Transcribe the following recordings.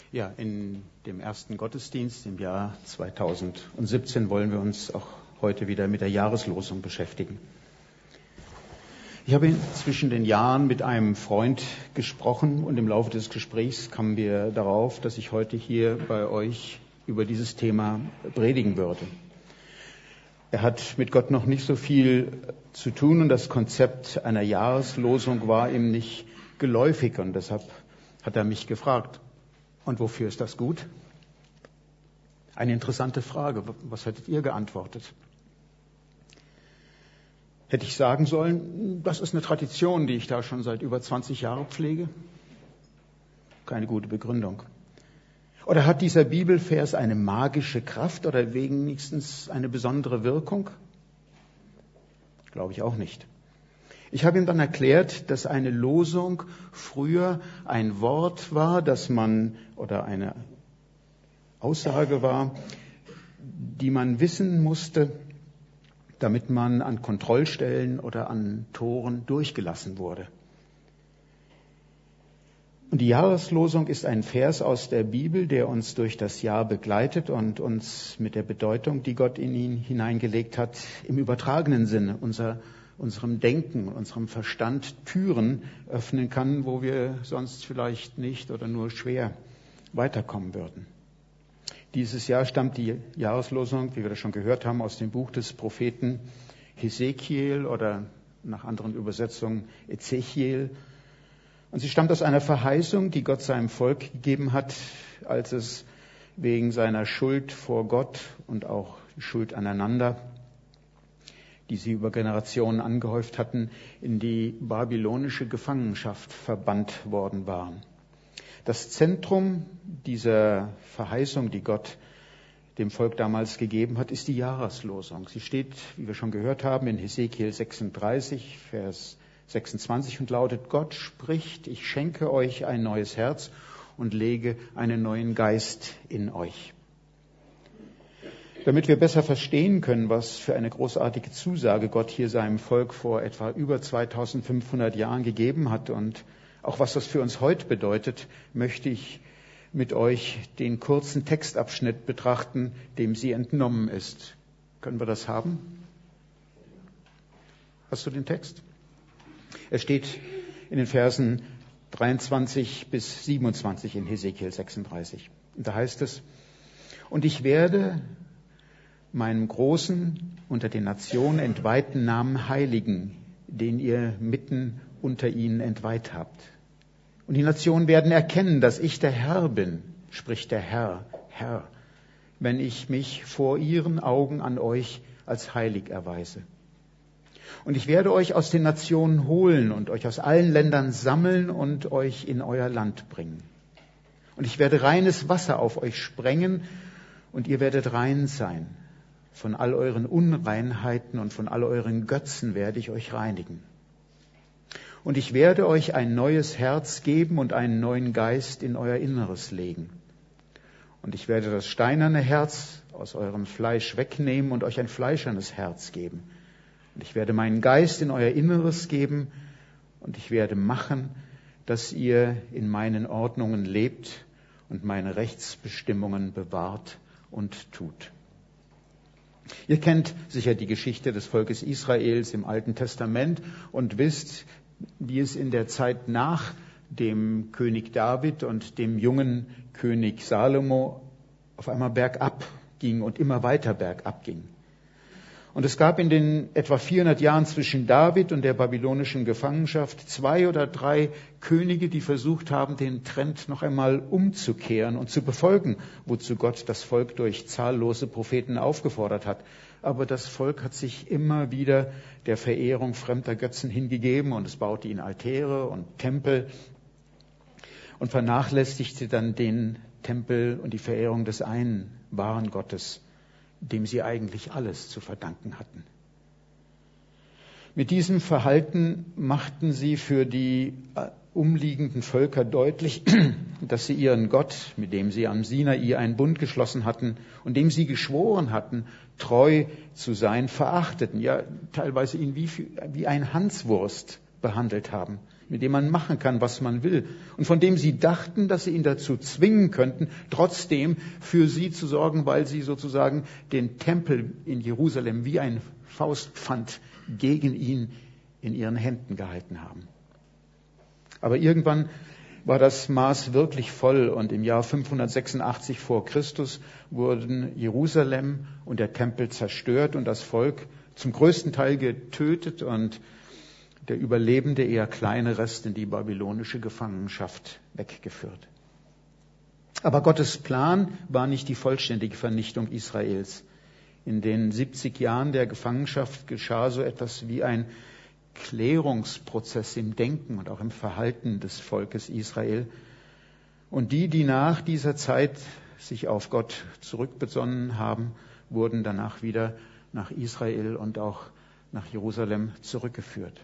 Ja, in dem ersten Gottesdienst im Jahr 2017 wollen wir uns auch heute wieder mit der Jahreslosung beschäftigen. Ich habe zwischen den Jahren mit einem Freund gesprochen und im Laufe des Gesprächs kamen wir darauf, dass ich heute hier bei euch über dieses Thema predigen würde. Er hat mit Gott noch nicht so viel zu tun und das Konzept einer Jahreslosung war ihm nicht geläufig und deshalb hat er mich gefragt, und wofür ist das gut? Eine interessante Frage. Was hättet ihr geantwortet? Hätte ich sagen sollen, das ist eine Tradition, die ich da schon seit über 20 Jahren pflege? Keine gute Begründung. Oder hat dieser Bibelvers eine magische Kraft oder wenigstens eine besondere Wirkung? Glaube ich auch nicht. Ich habe ihm dann erklärt, dass eine Losung früher ein Wort war, oder eine Aussage war, die man wissen musste, damit man an Kontrollstellen oder an Toren durchgelassen wurde. Und die Jahreslosung ist ein Vers aus der Bibel, der uns durch das Jahr begleitet und uns mit der Bedeutung, die Gott in ihn hineingelegt hat, im übertragenen Sinne unserem Denken, unserem Verstand Türen öffnen kann, wo wir sonst vielleicht nicht oder nur schwer weiterkommen würden. Dieses Jahr stammt die Jahreslosung, wie wir das schon gehört haben, aus dem Buch des Propheten Hesekiel oder nach anderen Übersetzungen Ezechiel. Und sie stammt aus einer Verheißung, die Gott seinem Volk gegeben hat, als es wegen seiner Schuld vor Gott und auch die Schuld aneinander, die sie über Generationen angehäuft hatten, in die babylonische Gefangenschaft verbannt worden waren. Das Zentrum dieser Verheißung, die Gott dem Volk damals gegeben hat, ist die Jahreslosung. Sie steht, wie wir schon gehört haben, in Hesekiel 36, Vers 26 und lautet: Gott spricht, ich schenke euch ein neues Herz und lege einen neuen Geist in euch. Damit wir besser verstehen können, was für eine großartige Zusage Gott hier seinem Volk vor etwa über 2500 Jahren gegeben hat und auch was das für uns heute bedeutet, möchte ich mit euch den kurzen Textabschnitt betrachten, dem sie entnommen ist. Können wir das haben? Hast du den Text? Er steht in den Versen 23 bis 27 in Hesekiel 36. Und da heißt es: Und ich werde meinem großen, unter den Nationen entweihten Namen heiligen, den ihr mitten unter ihnen entweiht habt. Und die Nationen werden erkennen, dass ich der Herr bin, spricht der Herr, wenn ich mich vor ihren Augen an euch als heilig erweise. Und ich werde euch aus den Nationen holen und euch aus allen Ländern sammeln und euch in euer Land bringen. Und ich werde reines Wasser auf euch sprengen und ihr werdet rein sein. Von all euren Unreinheiten und von all euren Götzen werde ich euch reinigen. Und ich werde euch ein neues Herz geben und einen neuen Geist in euer Inneres legen. Und ich werde das steinerne Herz aus eurem Fleisch wegnehmen und euch ein fleischernes Herz geben. Und ich werde meinen Geist in euer Inneres geben und ich werde machen, dass ihr in meinen Ordnungen lebt und meine Rechtsbestimmungen bewahrt und tut. Ihr kennt sicher die Geschichte des Volkes Israels im Alten Testament und wisst, wie es in der Zeit nach dem König David und dem jungen König Salomo auf einmal bergab ging und immer weiter bergab ging. Und es gab in den etwa 400 Jahren zwischen David und der babylonischen Gefangenschaft 2 oder 3 Könige, die versucht haben, den Trend noch einmal umzukehren und zu befolgen, wozu Gott das Volk durch zahllose Propheten aufgefordert hat. Aber das Volk hat sich immer wieder der Verehrung fremder Götzen hingegeben und es baute ihnen Altäre und Tempel und vernachlässigte dann den Tempel und die Verehrung des einen wahren Gottes, dem sie eigentlich alles zu verdanken hatten. Mit diesem Verhalten machten sie für die umliegenden Völker deutlich, dass sie ihren Gott, mit dem sie am Sinai einen Bund geschlossen hatten und dem sie geschworen hatten, treu zu sein, verachteten, ja teilweise ihn wie ein Hanswurst behandelt haben, mit dem man machen kann, was man will und von dem sie dachten, dass sie ihn dazu zwingen könnten, trotzdem für sie zu sorgen, weil sie sozusagen den Tempel in Jerusalem wie ein Faustpfand gegen ihn in ihren Händen gehalten haben. Aber irgendwann war das Maß wirklich voll und im Jahr 586 vor Christus wurden Jerusalem und der Tempel zerstört und das Volk zum größten Teil getötet und der überlebende, eher kleine Rest in die babylonische Gefangenschaft weggeführt. Aber Gottes Plan war nicht die vollständige Vernichtung Israels. In den 70 Jahren der Gefangenschaft geschah so etwas wie ein Klärungsprozess im Denken und auch im Verhalten des Volkes Israel. Und die nach dieser Zeit sich auf Gott zurückbesonnen haben, wurden danach wieder nach Israel und auch nach Jerusalem zurückgeführt.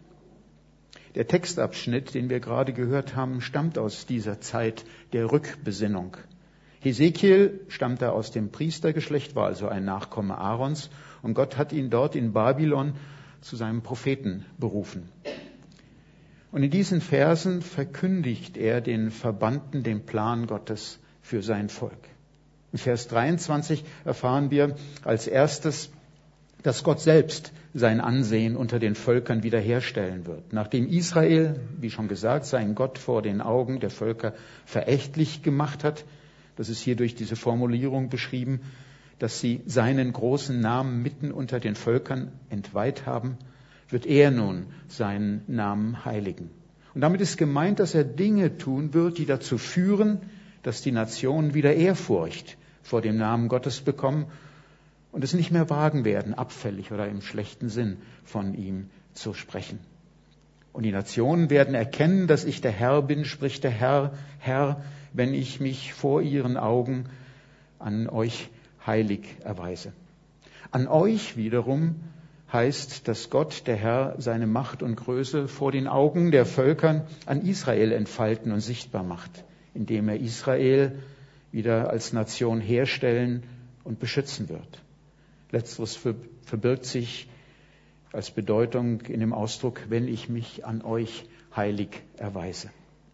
Der Textabschnitt, den wir gerade gehört haben, stammt aus dieser Zeit der Rückbesinnung. Hesekiel stammte aus dem Priestergeschlecht, war also ein Nachkomme Aarons und Gott hat ihn dort in Babylon zu seinem Propheten berufen. Und in diesen Versen verkündigt er den Verbannten den Plan Gottes für sein Volk. In Vers 23 erfahren wir als erstes, dass Gott selbst sein Ansehen unter den Völkern wiederherstellen wird. Nachdem Israel, wie schon gesagt, seinen Gott vor den Augen der Völker verächtlich gemacht hat, das ist hier durch diese Formulierung beschrieben, dass sie seinen großen Namen mitten unter den Völkern entweiht haben, wird er nun seinen Namen heiligen. Und damit ist gemeint, dass er Dinge tun wird, die dazu führen, dass die Nationen wieder Ehrfurcht vor dem Namen Gottes bekommen und es nicht mehr wagen werden, abfällig oder im schlechten Sinn von ihm zu sprechen. Und die Nationen werden erkennen, dass ich der Herr bin, spricht der Herr, wenn ich mich vor ihren Augen an euch heilig erweise. An euch wiederum heißt, dass Gott, der Herr, seine Macht und Größe vor den Augen der Völkern an Israel entfalten und sichtbar macht, indem er Israel wieder als Nation herstellen und beschützen wird. Letzteres verbirgt sich als Bedeutung in dem Ausdruck, wenn ich mich an euch heilig erweise.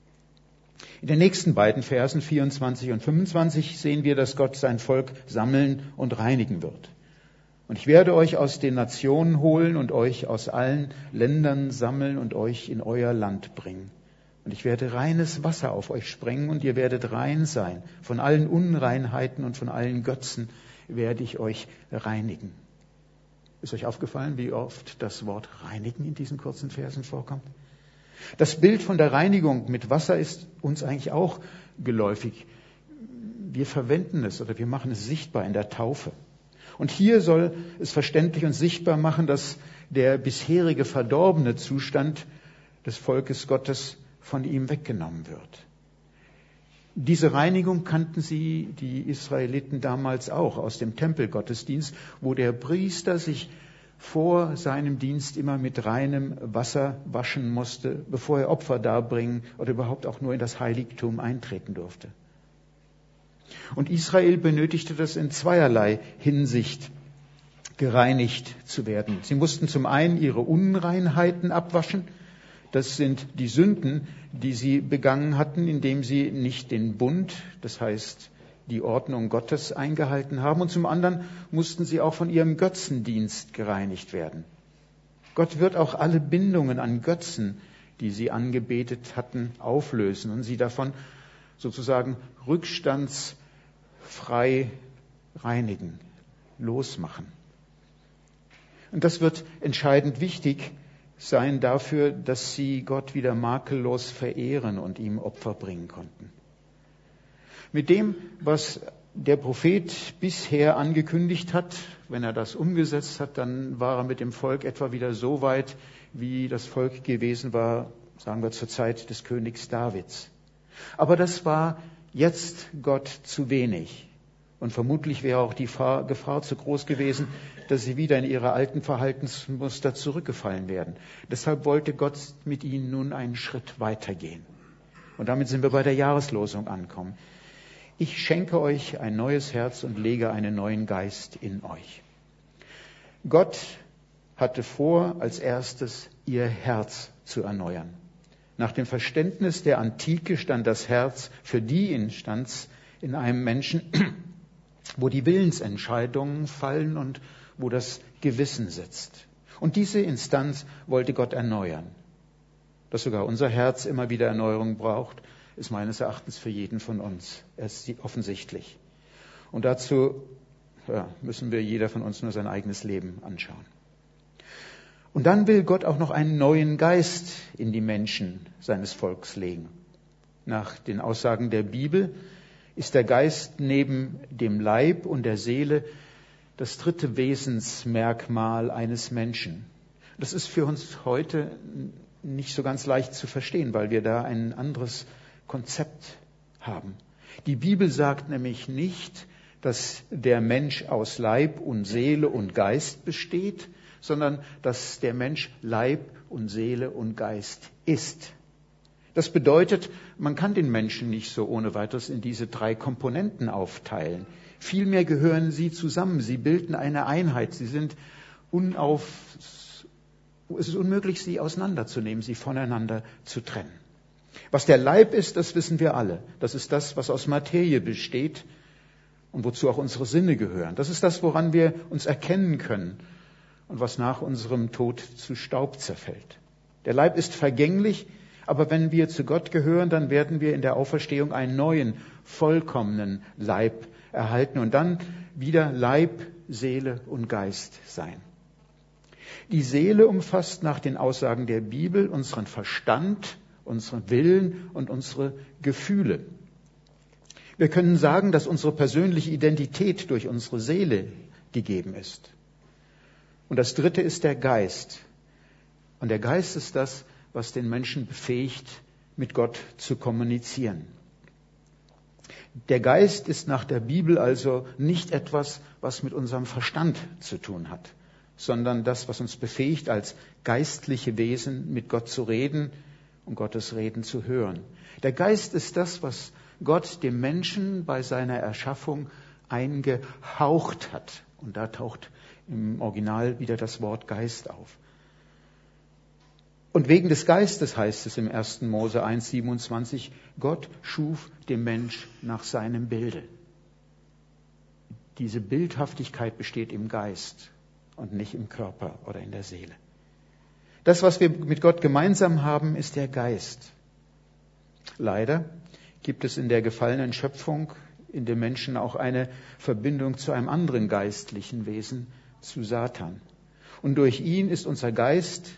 In den nächsten beiden Versen 24 und 25 sehen wir, dass Gott sein Volk sammeln und reinigen wird. Und ich werde euch aus den Nationen holen und euch aus allen Ländern sammeln und euch in euer Land bringen. Und ich werde reines Wasser auf euch sprengen und ihr werdet rein sein. Von allen Unreinheiten und von allen Götzen werde ich euch reinigen. Ist euch aufgefallen, wie oft das Wort reinigen in diesen kurzen Versen vorkommt? Das Bild von der Reinigung mit Wasser ist uns eigentlich auch geläufig. Wir verwenden es oder wir machen es sichtbar in der Taufe. Und hier soll es verständlich und sichtbar machen, dass der bisherige verdorbene Zustand des Volkes Gottes von ihm weggenommen wird. Diese Reinigung kannten die Israeliten damals auch aus dem Tempelgottesdienst, wo der Priester sich vor seinem Dienst immer mit reinem Wasser waschen musste, bevor er Opfer darbringen oder überhaupt auch nur in das Heiligtum eintreten durfte. Und Israel benötigte das in zweierlei Hinsicht, gereinigt zu werden. Sie mussten zum einen ihre Unreinheiten abwaschen. Das sind die Sünden, die sie begangen hatten, indem sie nicht den Bund, das heißt die Ordnung Gottes, eingehalten haben. Und zum anderen mussten sie auch von ihrem Götzendienst gereinigt werden. Gott wird auch alle Bindungen an Götzen, die sie angebetet hatten, auflösen und sie davon sozusagen rückstandsfrei reinigen, losmachen. Und das wird entscheidend wichtig sein dafür, dass sie Gott wieder makellos verehren und ihm Opfer bringen konnten. Mit dem, was der Prophet bisher angekündigt hat, wenn er das umgesetzt hat, dann war er mit dem Volk etwa wieder so weit, wie das Volk gewesen war, sagen wir, zur Zeit des Königs Davids. Aber das war jetzt Gott zu wenig. Und vermutlich wäre auch die Gefahr zu groß gewesen, dass sie wieder in ihre alten Verhaltensmuster zurückgefallen werden. Deshalb wollte Gott mit ihnen nun einen Schritt weitergehen. Und damit sind wir bei der Jahreslosung angekommen. Ich schenke euch ein neues Herz und lege einen neuen Geist in euch. Gott hatte vor, als erstes ihr Herz zu erneuern. Nach dem Verständnis der Antike stand das Herz für die Instanz in einem Menschen, wo die Willensentscheidungen fallen und wo das Gewissen sitzt. Und diese Instanz wollte Gott erneuern. Dass sogar unser Herz immer wieder Erneuerung braucht, ist meines Erachtens für jeden von uns offensichtlich. Und dazu müssen wir jeder von uns nur sein eigenes Leben anschauen. Und dann will Gott auch noch einen neuen Geist in die Menschen seines Volks legen. Nach den Aussagen der Bibel ist der Geist neben dem Leib und der Seele das dritte Wesensmerkmal eines Menschen. Das ist für uns heute nicht so ganz leicht zu verstehen, weil wir da ein anderes Konzept haben. Die Bibel sagt nämlich nicht, dass der Mensch aus Leib und Seele und Geist besteht, sondern dass der Mensch Leib und Seele und Geist ist. Das bedeutet, man kann den Menschen nicht so ohne weiteres in diese drei Komponenten aufteilen. Vielmehr gehören sie zusammen, sie bilden eine Einheit, es ist unmöglich, sie auseinanderzunehmen, sie voneinander zu trennen. Was der Leib ist, das wissen wir alle. Das ist das, was aus Materie besteht und wozu auch unsere Sinne gehören. Das ist das, woran wir uns erkennen können und was nach unserem Tod zu Staub zerfällt. Der Leib ist vergänglich, aber wenn wir zu Gott gehören, dann werden wir in der Auferstehung einen neuen, vollkommenen Leib erhalten und dann wieder Leib, Seele und Geist sein. Die Seele umfasst nach den Aussagen der Bibel unseren Verstand, unseren Willen und unsere Gefühle. Wir können sagen, dass unsere persönliche Identität durch unsere Seele gegeben ist. Und das dritte ist der Geist. Und der Geist ist das, was den Menschen befähigt, mit Gott zu kommunizieren. Der Geist ist nach der Bibel also nicht etwas, was mit unserem Verstand zu tun hat, sondern das, was uns befähigt, als geistliche Wesen mit Gott zu reden und Gottes Reden zu hören. Der Geist ist das, was Gott dem Menschen bei seiner Erschaffung eingehaucht hat. Und da taucht im Original wieder das Wort Geist auf. Und wegen des Geistes heißt es im 1. Mose 1,27, Gott schuf den Mensch nach seinem Bilde. Diese Bildhaftigkeit besteht im Geist und nicht im Körper oder in der Seele. Das, was wir mit Gott gemeinsam haben, ist der Geist. Leider gibt es in der gefallenen Schöpfung in dem Menschen auch eine Verbindung zu einem anderen geistlichen Wesen, zu Satan. Und durch ihn ist unser Geist,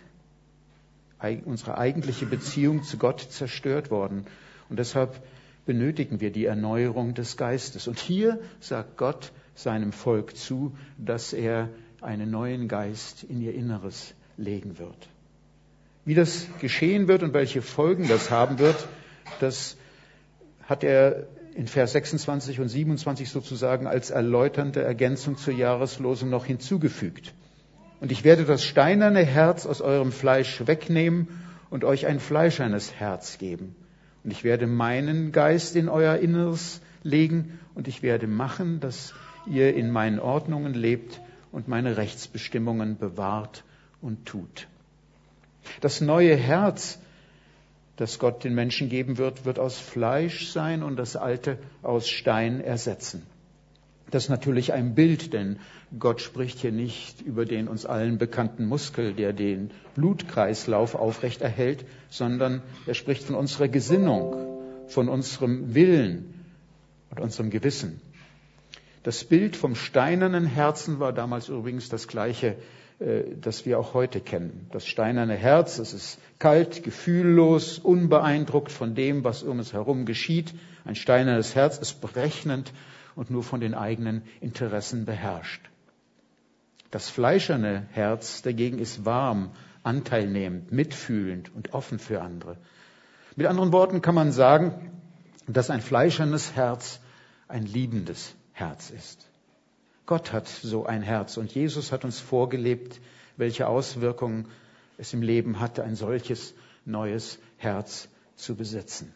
unsere eigentliche Beziehung zu Gott zerstört worden. Und deshalb benötigen wir die Erneuerung des Geistes. Und hier sagt Gott seinem Volk zu, dass er einen neuen Geist in ihr Inneres legen wird. Wie das geschehen wird und welche Folgen das haben wird, das hat er in Vers 26 und 27 sozusagen als erläuternde Ergänzung zur Jahreslosung noch hinzugefügt. Und ich werde das steinerne Herz aus eurem Fleisch wegnehmen und euch ein fleischernes Herz geben. Und ich werde meinen Geist in euer Inneres legen und ich werde machen, dass ihr in meinen Ordnungen lebt und meine Rechtsbestimmungen bewahrt und tut. Das neue Herz, das Gott den Menschen geben wird, wird aus Fleisch sein und das alte aus Stein ersetzen. Das ist natürlich ein Bild, denn Gott spricht hier nicht über den uns allen bekannten Muskel, der den Blutkreislauf aufrecht erhält, sondern er spricht von unserer Gesinnung, von unserem Willen und unserem Gewissen. Das Bild vom steinernen Herzen war damals übrigens das gleiche, das wir auch heute kennen. Das steinerne Herz, es ist kalt, gefühllos, unbeeindruckt von dem, was um uns herum geschieht. Ein steinernes Herz ist berechnend und nur von den eigenen Interessen beherrscht. Das fleischerne Herz dagegen ist warm, anteilnehmend, mitfühlend und offen für andere. Mit anderen Worten kann man sagen, dass ein fleischernes Herz ein liebendes Herz ist. Gott hat so ein Herz und Jesus hat uns vorgelebt, welche Auswirkungen es im Leben hatte, ein solches neues Herz zu besitzen.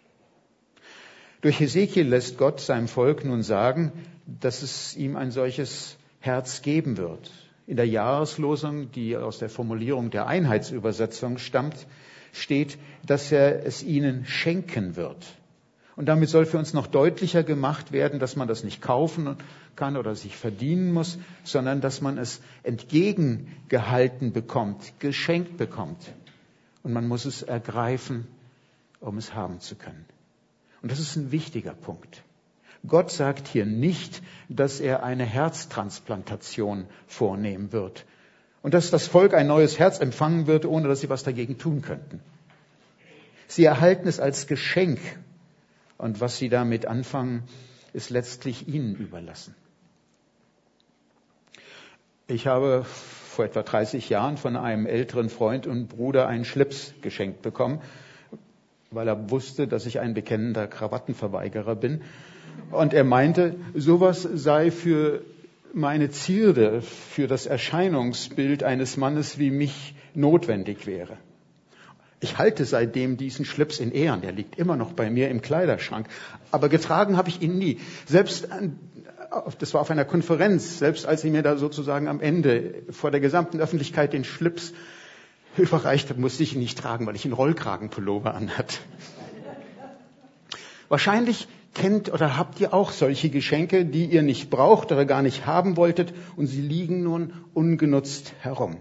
Durch Hesekiel lässt Gott seinem Volk nun sagen, dass es ihm ein solches Herz geben wird. In der Jahreslosung, die aus der Formulierung der Einheitsübersetzung stammt, steht, dass er es ihnen schenken wird. Und damit soll für uns noch deutlicher gemacht werden, dass man das nicht kaufen kann oder sich verdienen muss, sondern dass man es entgegengehalten bekommt, geschenkt bekommt. Und man muss es ergreifen, um es haben zu können. Und das ist ein wichtiger Punkt. Gott sagt hier nicht, dass er eine Herztransplantation vornehmen wird und dass das Volk ein neues Herz empfangen wird, ohne dass sie was dagegen tun könnten. Sie erhalten es als Geschenk und was sie damit anfangen, ist letztlich ihnen überlassen. Ich habe vor etwa 30 Jahren von einem älteren Freund und Bruder einen Schlips geschenkt bekommen, weil er wusste, dass ich ein bekennender Krawattenverweigerer bin. Und er meinte, sowas sei für meine Zierde, für das Erscheinungsbild eines Mannes wie mich notwendig wäre. Ich halte seitdem diesen Schlips in Ehren, der liegt immer noch bei mir im Kleiderschrank. Aber getragen habe ich ihn nie. Selbst, das war auf einer Konferenz, selbst als ich mir da sozusagen am Ende vor der gesamten Öffentlichkeit den Schlips überreicht habe, musste ich ihn nicht tragen, weil ich einen Rollkragenpullover anhatte. Wahrscheinlich kennt oder habt ihr auch solche Geschenke, die ihr nicht braucht oder gar nicht haben wolltet und sie liegen nun ungenutzt herum.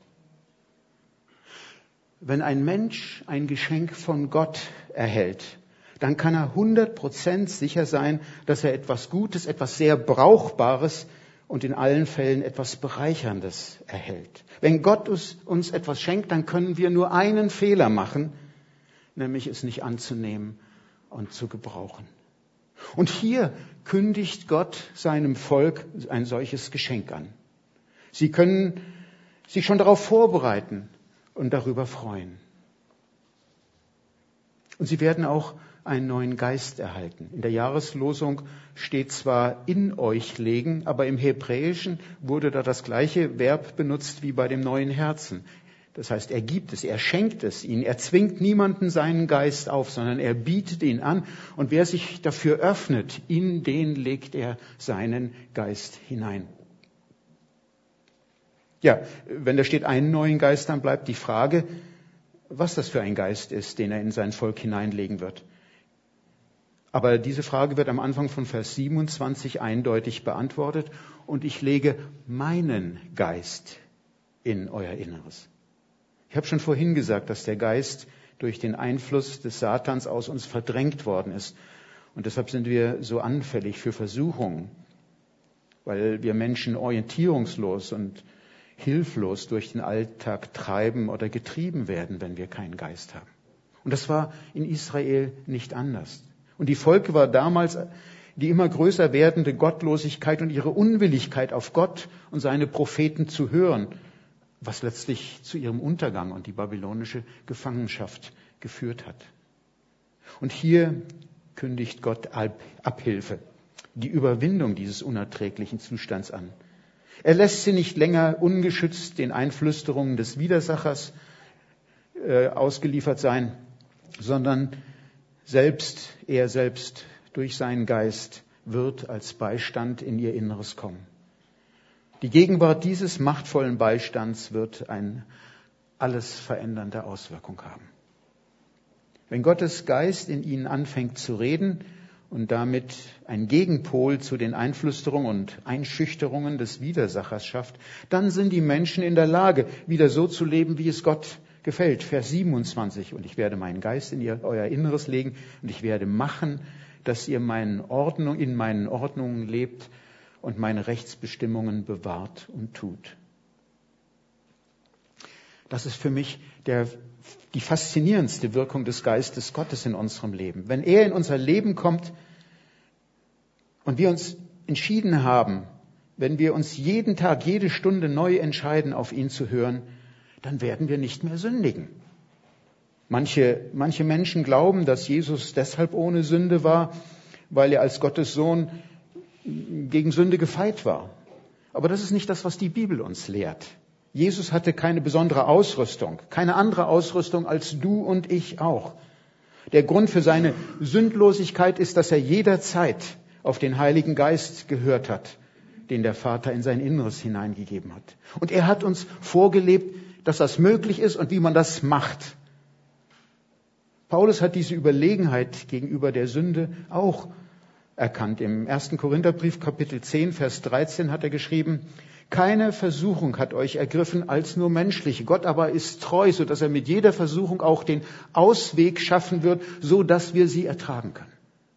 Wenn ein Mensch ein Geschenk von Gott erhält, dann kann er 100% sicher sein, dass er etwas Gutes, etwas sehr Brauchbares und in allen Fällen etwas Bereicherndes erhält. Wenn Gott uns etwas schenkt, dann können wir nur einen Fehler machen, nämlich es nicht anzunehmen und zu gebrauchen. Und hier kündigt Gott seinem Volk ein solches Geschenk an. Sie können sich schon darauf vorbereiten und darüber freuen. Und sie werden auch einen neuen Geist erhalten. In der Jahreslosung steht zwar in euch legen, aber im Hebräischen wurde da das gleiche Verb benutzt wie bei dem neuen Herzen. Das heißt, er gibt es, er schenkt es ihnen, er zwingt niemanden seinen Geist auf, sondern er bietet ihn an. Und wer sich dafür öffnet, in den legt er seinen Geist hinein. Ja, wenn da steht einen neuen Geist, dann bleibt die Frage, was das für ein Geist ist, den er in sein Volk hineinlegen wird. Aber diese Frage wird am Anfang von Vers 27 eindeutig beantwortet. Und ich lege meinen Geist in euer Inneres. Ich habe schon vorhin gesagt, dass der Geist durch den Einfluss des Satans aus uns verdrängt worden ist. Und deshalb sind wir so anfällig für Versuchungen, weil wir Menschen orientierungslos und hilflos durch den Alltag treiben oder getrieben werden, wenn wir keinen Geist haben. Und das war in Israel nicht anders. Und die Volke war damals die immer größer werdende Gottlosigkeit und ihre Unwilligkeit auf Gott und seine Propheten zu hören, was letztlich zu ihrem Untergang und die babylonische Gefangenschaft geführt hat. Und hier kündigt Gott Abhilfe, die Überwindung dieses unerträglichen Zustands an. Er lässt sie nicht länger ungeschützt den Einflüsterungen des Widersachers ausgeliefert sein, sondern er selbst durch seinen Geist wird als Beistand in ihr Inneres kommen. Die Gegenwart dieses machtvollen Beistands wird eine alles verändernde Auswirkung haben. Wenn Gottes Geist in ihnen anfängt zu reden und damit ein Gegenpol zu den Einflüsterungen und Einschüchterungen des Widersachers schafft, dann sind die Menschen in der Lage, wieder so zu leben, wie es Gott gefällt. Vers 27, und ich werde meinen Geist in euer Inneres legen und ich werde machen, dass ihr in meinen Ordnungen lebt und meine Rechtsbestimmungen bewahrt und tut. Das ist für mich die faszinierendste Wirkung des Geistes Gottes in unserem Leben. Wenn er in unser Leben kommt und wir uns entschieden haben, wenn wir uns jeden Tag, jede Stunde neu entscheiden, auf ihn zu hören, dann werden wir nicht mehr sündigen. Manche Menschen glauben, dass Jesus deshalb ohne Sünde war, weil er als Gottes Sohn gegen Sünde gefeit war. Aber das ist nicht das, was die Bibel uns lehrt. Jesus hatte keine besondere Ausrüstung, keine andere Ausrüstung als du und ich auch. Der Grund für seine Sündlosigkeit ist, dass er jederzeit auf den Heiligen Geist gehört hat, den der Vater in sein Inneres hineingegeben hat. Und er hat uns vorgelebt, dass das möglich ist und wie man das macht. Paulus hat diese Überlegenheit gegenüber der Sünde auch erkannt. Im 1. Korintherbrief, Kapitel 10, Vers 13 hat er geschrieben, keine Versuchung hat euch ergriffen als nur menschliche. Gott aber ist treu, so dass er mit jeder Versuchung auch den Ausweg schaffen wird, so dass wir sie ertragen können.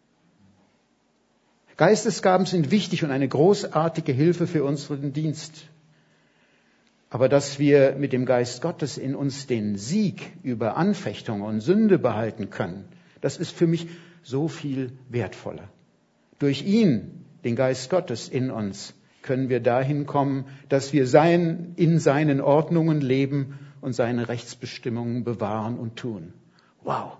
Geistesgaben sind wichtig und eine großartige Hilfe für unseren Dienst. Aber dass wir mit dem Geist Gottes in uns den Sieg über Anfechtung und Sünde behalten können, das ist für mich so viel wertvoller. Durch ihn, den Geist Gottes in uns, können wir dahin kommen, dass wir in seinen Ordnungen leben und seine Rechtsbestimmungen bewahren und tun. Wow!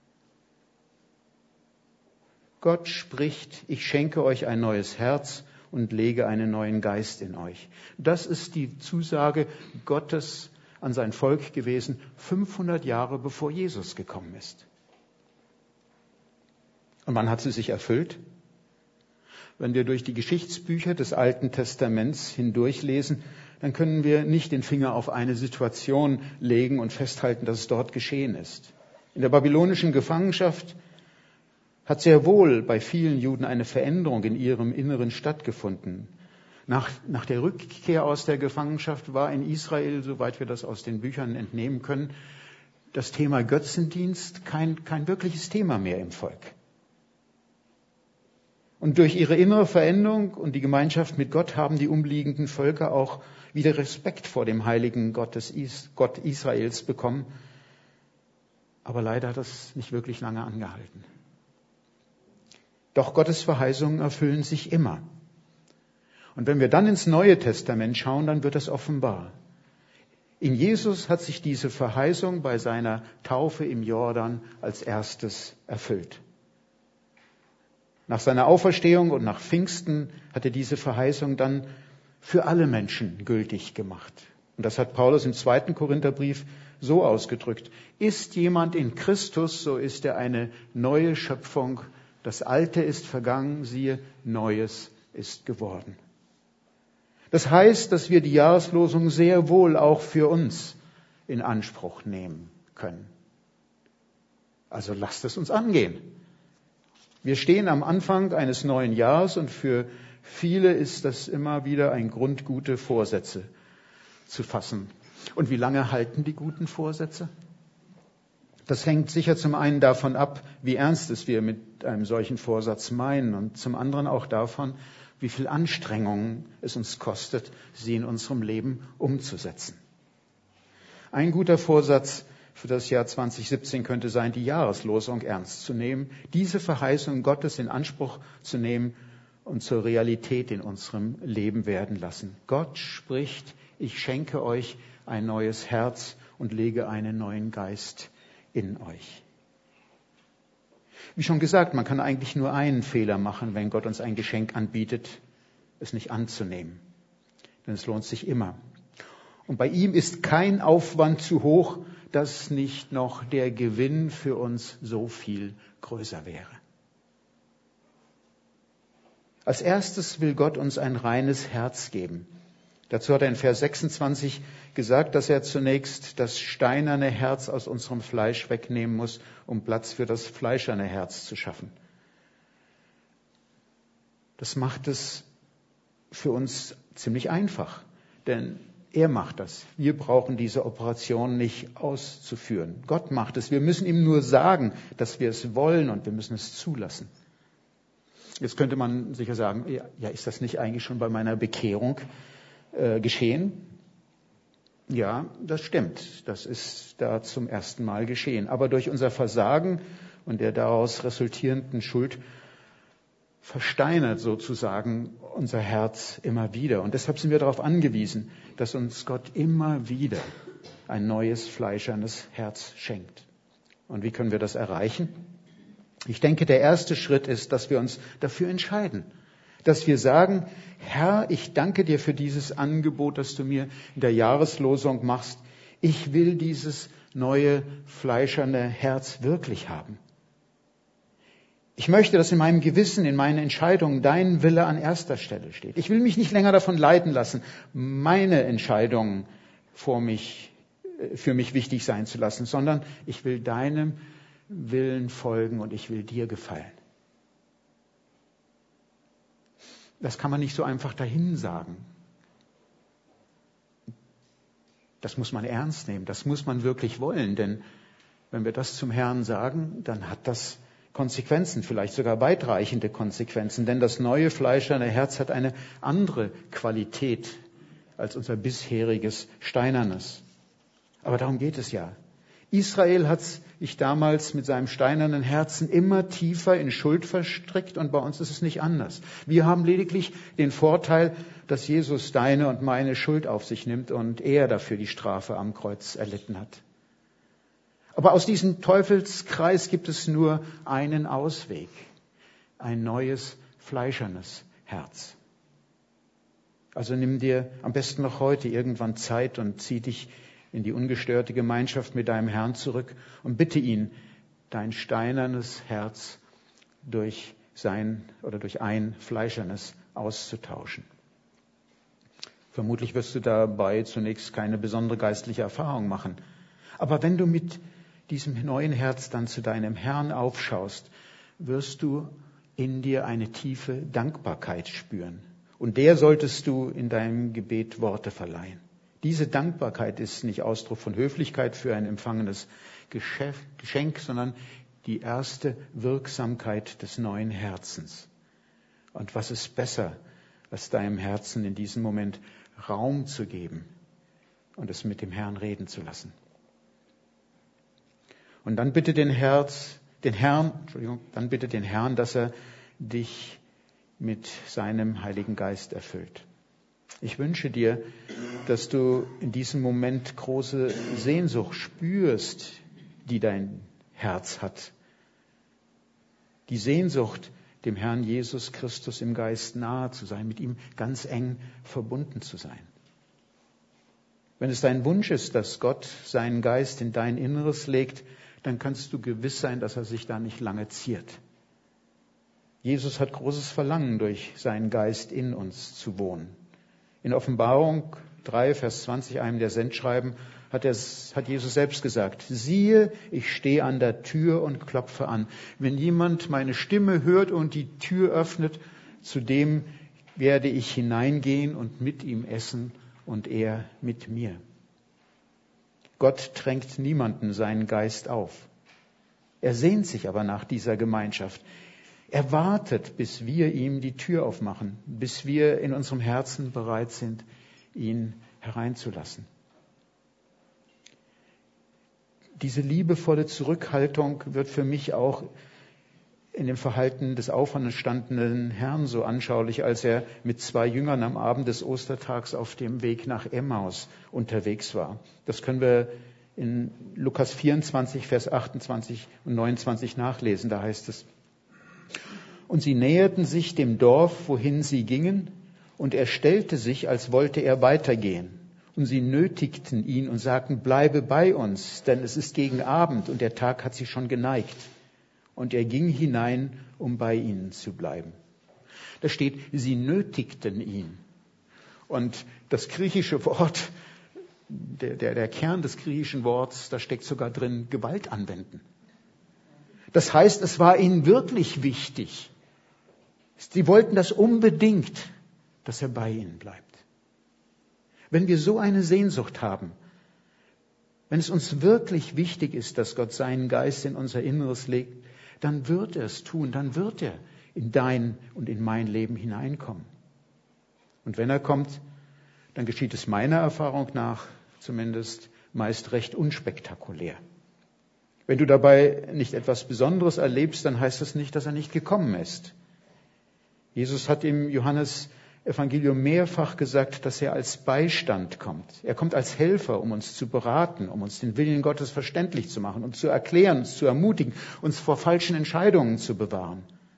Gott spricht, ich schenke euch ein neues Herz und lege einen neuen Geist in euch. Das ist die Zusage Gottes an sein Volk gewesen, 500 Jahre bevor Jesus gekommen ist. Und wann hat sie sich erfüllt? Wenn wir durch die Geschichtsbücher des Alten Testaments hindurchlesen, dann können wir nicht den Finger auf eine Situation legen und festhalten, dass es dort geschehen ist. In der babylonischen Gefangenschaft hat sehr wohl bei vielen Juden eine Veränderung in ihrem Inneren stattgefunden. Nach der Rückkehr aus der Gefangenschaft war in Israel, soweit wir das aus den Büchern entnehmen können, das Thema Götzendienst kein wirkliches Thema mehr im Volk. Und durch ihre innere Veränderung und die Gemeinschaft mit Gott haben die umliegenden Völker auch wieder Respekt vor dem heiligen Gott Israels bekommen. Aber leider hat das nicht wirklich lange angehalten. Doch Gottes Verheißungen erfüllen sich immer. Und wenn wir dann ins Neue Testament schauen, dann wird es offenbar. In Jesus hat sich diese Verheißung bei seiner Taufe im Jordan als erstes erfüllt. Nach seiner Auferstehung und nach Pfingsten hat er diese Verheißung dann für alle Menschen gültig gemacht. Und das hat Paulus im 2. Korintherbrief so ausgedrückt. Ist jemand in Christus, so ist er eine neue Schöpfung. Das Alte ist vergangen, siehe, Neues ist geworden. Das heißt, dass wir die Jahreslosung sehr wohl auch für uns in Anspruch nehmen können. Also lasst es uns angehen. Wir stehen am Anfang eines neuen Jahres und für viele ist das immer wieder ein Grund, gute Vorsätze zu fassen. Und wie lange halten die guten Vorsätze? Das hängt sicher zum einen davon ab, wie ernst es wir mit einem solchen Vorsatz meinen und zum anderen auch davon, wie viel Anstrengung es uns kostet, sie in unserem Leben umzusetzen. Ein guter Vorsatz für das Jahr 2017 könnte sein, die Jahreslosung ernst zu nehmen, diese Verheißung Gottes in Anspruch zu nehmen und zur Realität in unserem Leben werden lassen. Gott spricht, ich schenke euch ein neues Herz und lege einen neuen Geist in euch. Wie schon gesagt, man kann eigentlich nur einen Fehler machen, wenn Gott uns ein Geschenk anbietet, es nicht anzunehmen. Denn es lohnt sich immer. Und bei ihm ist kein Aufwand zu hoch, dass nicht noch der Gewinn für uns so viel größer wäre. Als erstes will Gott uns ein reines Herz geben. Dazu hat er in Vers 26 gesagt, dass er zunächst das steinerne Herz aus unserem Fleisch wegnehmen muss, um Platz für das fleischerne Herz zu schaffen. Das macht es für uns ziemlich einfach, denn er macht das. Wir brauchen diese Operation nicht auszuführen. Gott macht es. Wir müssen ihm nur sagen, dass wir es wollen und wir müssen es zulassen. Jetzt könnte man sicher sagen, ja, ist das nicht eigentlich schon bei meiner Bekehrung geschehen? Ja, das stimmt. Das ist da zum ersten Mal geschehen. Aber durch unser Versagen und der daraus resultierenden Schuld versteinert sozusagen unser Herz immer wieder. Und deshalb sind wir darauf angewiesen, dass uns Gott immer wieder ein neues, fleischernes Herz schenkt. Und wie können wir das erreichen? Ich denke, der erste Schritt ist, dass wir uns dafür entscheiden. Dass wir sagen, Herr, ich danke dir für dieses Angebot, das du mir in der Jahreslosung machst. Ich will dieses neue, fleischerne Herz wirklich haben. Ich möchte, dass in meinem Gewissen, in meinen Entscheidungen dein Wille an erster Stelle steht. Ich will mich nicht länger davon leiten lassen, meine Entscheidungen für mich wichtig sein zu lassen, sondern ich will deinem Willen folgen und ich will dir gefallen. Das kann man nicht so einfach dahin sagen. Das muss man ernst nehmen, das muss man wirklich wollen, denn wenn wir das zum Herrn sagen, dann hat das Konsequenzen, vielleicht sogar weitreichende Konsequenzen, denn das neue fleischerne Herz hat eine andere Qualität als unser bisheriges steinernes. Aber darum geht es ja. Israel hat sich damals mit seinem steinernen Herzen immer tiefer in Schuld verstrickt und bei uns ist es nicht anders. Wir haben lediglich den Vorteil, dass Jesus deine und meine Schuld auf sich nimmt und er dafür die Strafe am Kreuz erlitten hat. Aber aus diesem Teufelskreis gibt es nur einen Ausweg, ein neues, fleischernes Herz. Also nimm dir am besten noch heute irgendwann Zeit und zieh dich in die ungestörte Gemeinschaft mit deinem Herrn zurück und bitte ihn, dein steinernes Herz durch ein fleischernes auszutauschen. Vermutlich wirst du dabei zunächst keine besondere geistliche Erfahrung machen. Aber wenn du mit diesem neuen Herz dann zu deinem Herrn aufschaust, wirst du in dir eine tiefe Dankbarkeit spüren. Und der solltest du in deinem Gebet Worte verleihen. Diese Dankbarkeit ist nicht Ausdruck von Höflichkeit für ein empfangenes Geschenk, sondern die erste Wirksamkeit des neuen Herzens. Und was ist besser, als deinem Herzen in diesem Moment Raum zu geben und es mit dem Herrn reden zu lassen? Und dann bitte den Herrn, dass er dich mit seinem Heiligen Geist erfüllt. Ich wünsche dir, dass du in diesem Moment große Sehnsucht spürst, die dein Herz hat. Die Sehnsucht, dem Herrn Jesus Christus im Geist nahe zu sein, mit ihm ganz eng verbunden zu sein. Wenn es dein Wunsch ist, dass Gott seinen Geist in dein Inneres legt, dann kannst du gewiss sein, dass er sich da nicht lange ziert. Jesus hat großes Verlangen, durch seinen Geist in uns zu wohnen. In Offenbarung 3, Vers 20, einem der Sendschreiben, hat Jesus selbst gesagt, siehe, ich stehe an der Tür und klopfe an. Wenn jemand meine Stimme hört und die Tür öffnet, zu dem werde ich hineingehen und mit ihm essen und er mit mir. Gott drängt niemanden seinen Geist auf. Er sehnt sich aber nach dieser Gemeinschaft. Er wartet, bis wir ihm die Tür aufmachen, bis wir in unserem Herzen bereit sind, ihn hereinzulassen. Diese liebevolle Zurückhaltung wird für mich auch in dem Verhalten des auferstandenen Herrn so anschaulich, als er mit 2 Jüngern am Abend des Ostertags auf dem Weg nach Emmaus unterwegs war. Das können wir in Lukas 24, Vers 28 und 29 nachlesen. Da heißt es, und sie näherten sich dem Dorf, wohin sie gingen, und er stellte sich, als wollte er weitergehen. Und sie nötigten ihn und sagten, bleibe bei uns, denn es ist gegen Abend und der Tag hat sich schon geneigt. Und er ging hinein, um bei ihnen zu bleiben. Da steht, sie nötigten ihn. Und das griechische Wort, der Kern des griechischen Worts, da steckt sogar drin, Gewalt anwenden. Das heißt, es war ihnen wirklich wichtig. Sie wollten das unbedingt, dass er bei ihnen bleibt. Wenn wir so eine Sehnsucht haben, wenn es uns wirklich wichtig ist, dass Gott seinen Geist in unser Inneres legt, dann wird er es tun, dann wird er in dein und in mein Leben hineinkommen. Und wenn er kommt, dann geschieht es meiner Erfahrung nach zumindest meist recht unspektakulär. Wenn du dabei nicht etwas Besonderes erlebst, dann heißt das nicht, dass er nicht gekommen ist. Jesus hat im Johannesevangelium mehrfach gesagt, dass er als Beistand kommt. Er kommt als Helfer, um uns zu beraten, um uns den Willen Gottes verständlich zu machen, uns zu erklären, uns zu ermutigen, uns vor falschen Entscheidungen zu bewahren.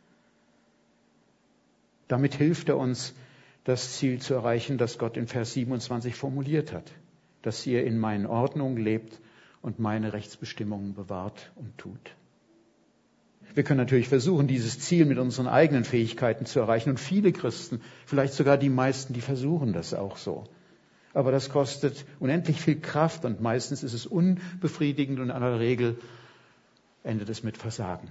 Damit hilft er uns, das Ziel zu erreichen, das Gott in Vers 27 formuliert hat, dass ihr in meinen Ordnungen lebt und meine Rechtsbestimmungen bewahrt und tut. Wir können natürlich versuchen, dieses Ziel mit unseren eigenen Fähigkeiten zu erreichen. Und viele Christen, vielleicht sogar die meisten, die versuchen das auch so. Aber das kostet unendlich viel Kraft und meistens ist es unbefriedigend und in aller Regel endet es mit Versagen.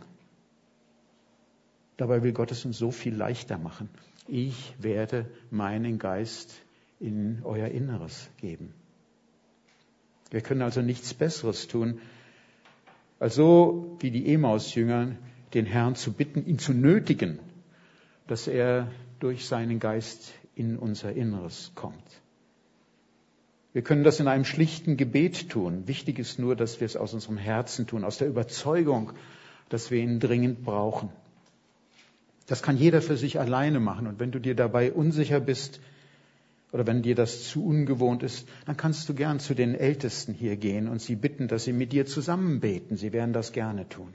Dabei will Gott es uns so viel leichter machen. Ich werde meinen Geist in euer Inneres geben. Wir können also nichts Besseres tun, als so wie die Emmaus-Jünger den Herrn zu bitten, ihn zu nötigen, dass er durch seinen Geist in unser Inneres kommt. Wir können das in einem schlichten Gebet tun. Wichtig ist nur, dass wir es aus unserem Herzen tun, aus der Überzeugung, dass wir ihn dringend brauchen. Das kann jeder für sich alleine machen. Und wenn du dir dabei unsicher bist oder wenn dir das zu ungewohnt ist, dann kannst du gern zu den Ältesten hier gehen und sie bitten, dass sie mit dir zusammen beten. Sie werden das gerne tun.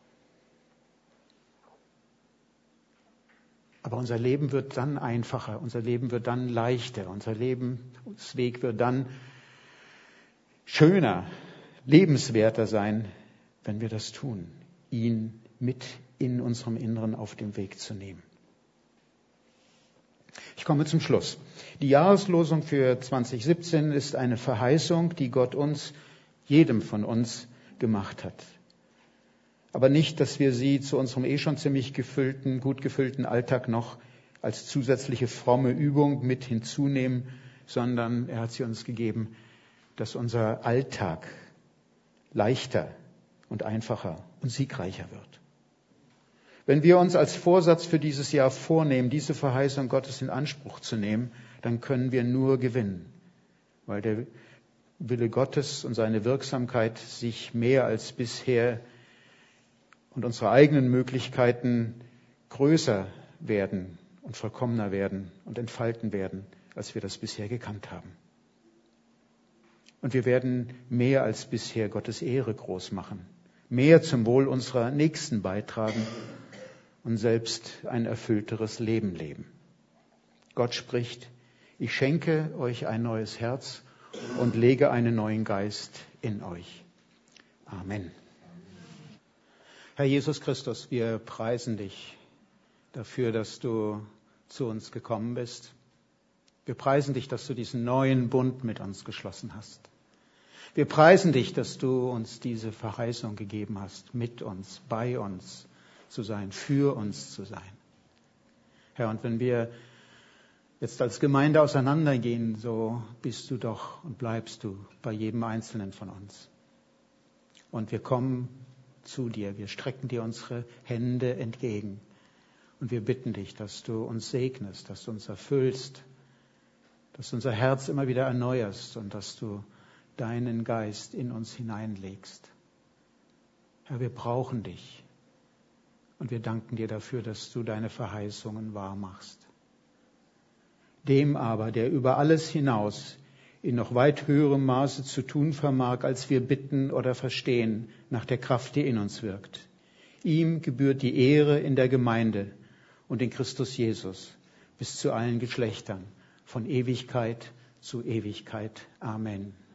Aber unser Leben wird dann einfacher, unser Leben wird dann leichter, unser Lebensweg wird dann schöner, lebenswerter sein, wenn wir das tun, ihn mit in unserem Inneren auf den Weg zu nehmen. Ich komme zum Schluss. Die Jahreslosung für 2017 ist eine Verheißung, die Gott uns, jedem von uns, gemacht hat. Aber nicht, dass wir sie zu unserem schon ziemlich gut gefüllten Alltag noch als zusätzliche fromme Übung mit hinzunehmen, sondern er hat sie uns gegeben, dass unser Alltag leichter und einfacher und siegreicher wird. Wenn wir uns als Vorsatz für dieses Jahr vornehmen, diese Verheißung Gottes in Anspruch zu nehmen, dann können wir nur gewinnen, weil der Wille Gottes und seine Wirksamkeit sich mehr als bisher und unsere eigenen Möglichkeiten größer werden und vollkommener werden und entfalten werden, als wir das bisher gekannt haben. Und wir werden mehr als bisher Gottes Ehre groß machen, mehr zum Wohl unserer Nächsten beitragen und selbst ein erfüllteres Leben leben. Gott spricht, ich schenke euch ein neues Herz und lege einen neuen Geist in euch. Amen. Herr Jesus Christus, wir preisen dich dafür, dass du zu uns gekommen bist. Wir preisen dich, dass du diesen neuen Bund mit uns geschlossen hast. Wir preisen dich, dass du uns diese Verheißung gegeben hast, mit uns, bei uns zu sein, für uns zu sein. Herr, und wenn wir jetzt als Gemeinde auseinandergehen, so bist du doch und bleibst du bei jedem Einzelnen von uns. Und wir kommen zu dir, wir strecken dir unsere Hände entgegen und wir bitten dich, dass du uns segnest, dass du uns erfüllst, dass du unser Herz immer wieder erneuerst und dass du deinen Geist in uns hineinlegst. Herr, wir brauchen dich und wir danken dir dafür, dass du deine Verheißungen wahr machst. Dem aber, der über alles hinaus in noch weit höherem Maße zu tun vermag, als wir bitten oder verstehen, nach der Kraft, die in uns wirkt. Ihm gebührt die Ehre in der Gemeinde und in Christus Jesus bis zu allen Geschlechtern, von Ewigkeit zu Ewigkeit. Amen.